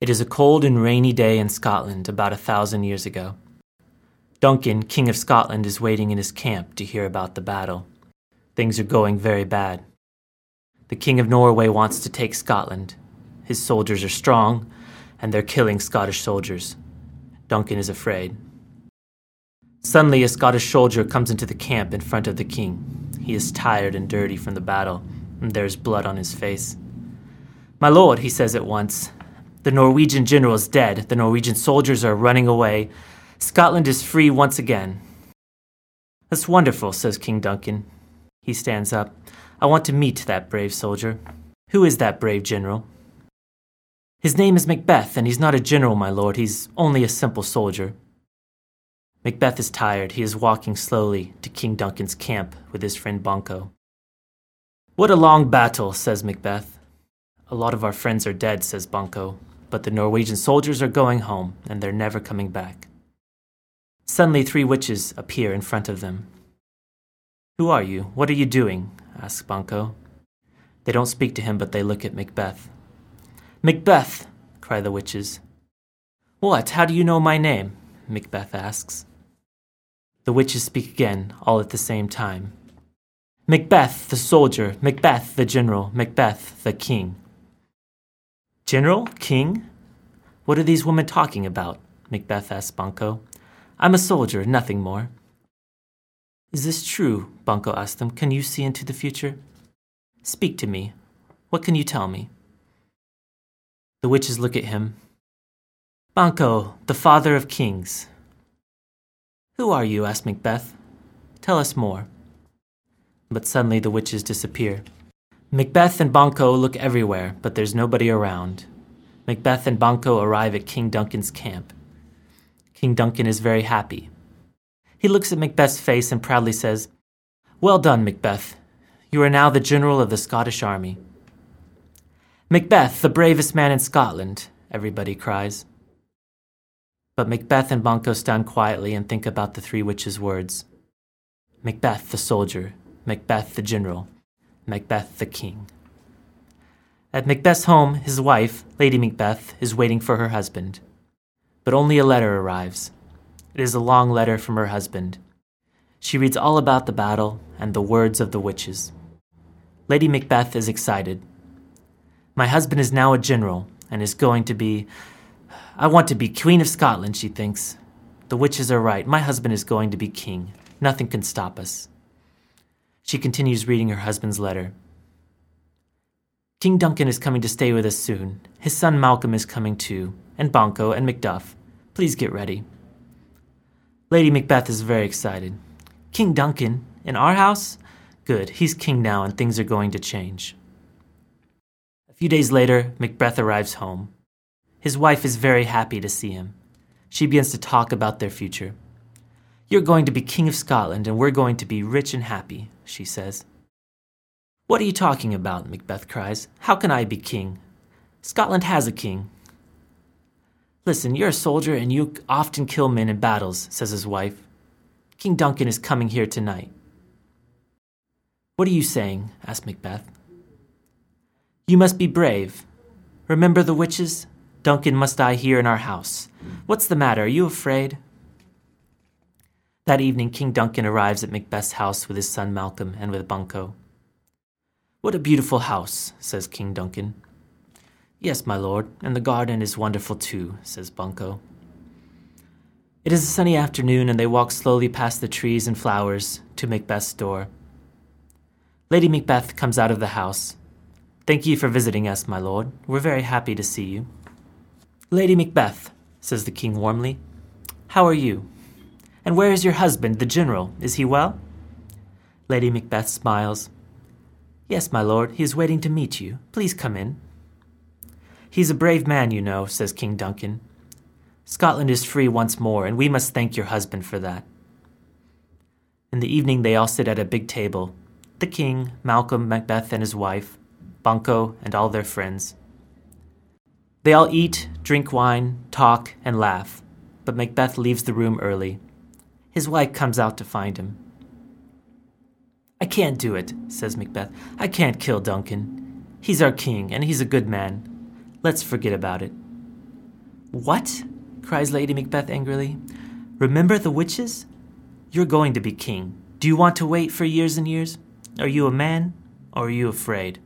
It is a cold and rainy day in Scotland about 1,000 years ago. Duncan, King of Scotland, is waiting in his camp to hear about the battle. Things are going very bad. The King of Norway wants to take Scotland. His soldiers are strong, and they're killing Scottish soldiers. Duncan is afraid. Suddenly, a Scottish soldier comes into the camp in front of the king. He is tired and dirty from the battle, and there is blood on his face. "My lord," he says at once, "the Norwegian general is dead. The Norwegian soldiers are running away. Scotland is free once again." "That's wonderful," says King Duncan. He stands up. "I want to meet that brave soldier." "Who is that brave general?" "His name is Macbeth, and he's not a general, my lord. He's only a simple soldier." Macbeth is tired. He is walking slowly to King Duncan's camp with his friend Banco. "What a long battle," says Macbeth. "A lot of our friends are dead," says Banco, "but the Norwegian soldiers are going home, and they're never coming back." Suddenly 3 witches appear in front of them. "Who are you? What are you doing?" asks Banco. They don't speak to him, but they look at Macbeth. "Macbeth!" cry the witches. "What? How do you know my name?" Macbeth asks. The witches speak again, all at the same time. "Macbeth, the soldier, Macbeth, the general, Macbeth, the king." "General? King? What are these women talking about?" Macbeth asks Banco. "I'm a soldier, nothing more." "Is this true?" Banco asks them. "Can you see into the future? Speak to me. What can you tell me?" The witches look at him. "Banco, the father of kings." "Who are you?" asks Macbeth. "Tell us more." But suddenly the witches disappear. Macbeth and Banco look everywhere, but there's nobody around. Macbeth and Banco arrive at King Duncan's camp. King Duncan is very happy. He looks at Macbeth's face and proudly says, "Well done, Macbeth. You are now the general of the Scottish army." "Macbeth, the bravest man in Scotland," everybody cries. But Macbeth and Banco stand quietly and think about the 3 witches' words. Macbeth the soldier, Macbeth the general, Macbeth the king. At Macbeth's home, his wife, Lady Macbeth, is waiting for her husband. But only a letter arrives. It is a long letter from her husband. She reads all about the battle and the words of the witches. Lady Macbeth is excited. "My husband is now a general and is going to be... I want to be Queen of Scotland," she thinks. "The witches are right. My husband is going to be king. Nothing can stop us." She continues reading her husband's letter. "King Duncan is coming to stay with us soon. His son Malcolm is coming too, and Banco and Macduff. Please get ready." Lady Macbeth is very excited. "King Duncan? In our house? Good, he's king now and things are going to change." A few days later, Macbeth arrives home. His wife is very happy to see him. She begins to talk about their future. "You're going to be King of Scotland, and we're going to be rich and happy," she says. "What are you talking about?" Macbeth cries. "How can I be king? Scotland has a king." "Listen, you're a soldier, and you often kill men in battles," says his wife. "King Duncan is coming here tonight." "What are you saying?" asked Macbeth. "You must be brave. Remember the witches? Duncan must die here in our house. What's the matter? Are you afraid?" That evening, King Duncan arrives at Macbeth's house with his son Malcolm and with Banco. "What a beautiful house," says King Duncan. "Yes, my lord, and the garden is wonderful too," says Banco. It is a sunny afternoon, and they walk slowly past the trees and flowers to Macbeth's door. Lady Macbeth comes out of the house. "Thank you for visiting us, my lord. We're very happy to see you." "Lady Macbeth," says the king warmly, "how are you? And where is your husband, the general? Is he well?" Lady Macbeth smiles. "Yes, my lord, he is waiting to meet you. Please come in." "He's a brave man, you know," says King Duncan. "Scotland is free once more, and we must thank your husband for that." In the evening, they all sit at a big table. The king, Malcolm, Macbeth and his wife, Banco, and all their friends. They all eat, drink wine, talk, and laugh, but Macbeth leaves the room early. His wife comes out to find him. "I can't do it," says Macbeth. "I can't kill Duncan. He's our king, and he's a good man. Let's forget about it." What? Cries Lady Macbeth angrily. Remember the witches? You're going to be king. Do you want to wait for years and years? Are you a man, or are you afraid?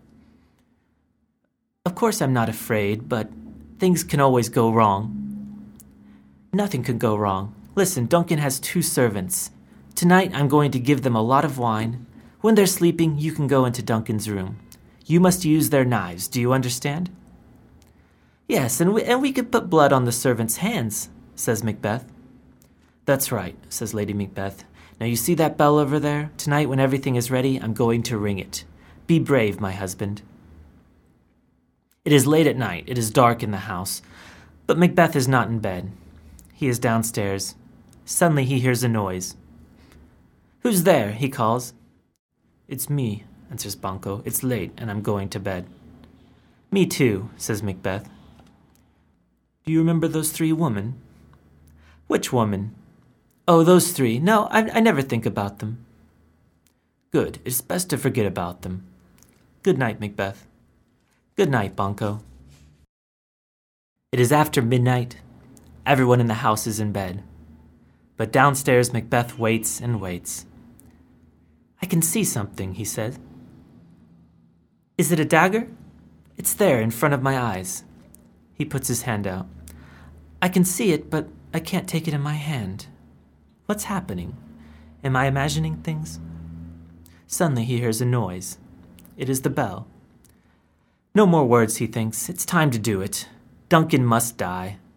Of course I'm not afraid, but things can always go wrong. Nothing can go wrong. Listen, Duncan has 2 servants. Tonight I'm going to give them a lot of wine. When they're sleeping, you can go into Duncan's room. You must use their knives, do you understand? Yes, and we could put blood on the servants' hands, says Macbeth. That's right, says Lady Macbeth. Now you see that bell over there? Tonight when everything is ready, I'm going to ring it. Be brave, my husband. It is late at night. It is dark in the house. But Macbeth is not in bed. He is downstairs. Suddenly he hears a noise. Who's there? He calls. It's me, answers Banquo. It's late, and I'm going to bed. Me too, says Macbeth. Do you remember those 3 women? Which woman? Oh, those 3. No, I never think about them. Good. It's best to forget about them. Good night, Macbeth. Good night, Banquo. It is after midnight. Everyone in the house is in bed. But downstairs Macbeth waits and waits. I can see something, he says. Is it a dagger? It's there in front of my eyes. He puts his hand out. I can see it, but I can't take it in my hand. What's happening? Am I imagining things? Suddenly he hears a noise. It is the bell. No more words, he thinks. It's time to do it. Duncan must die.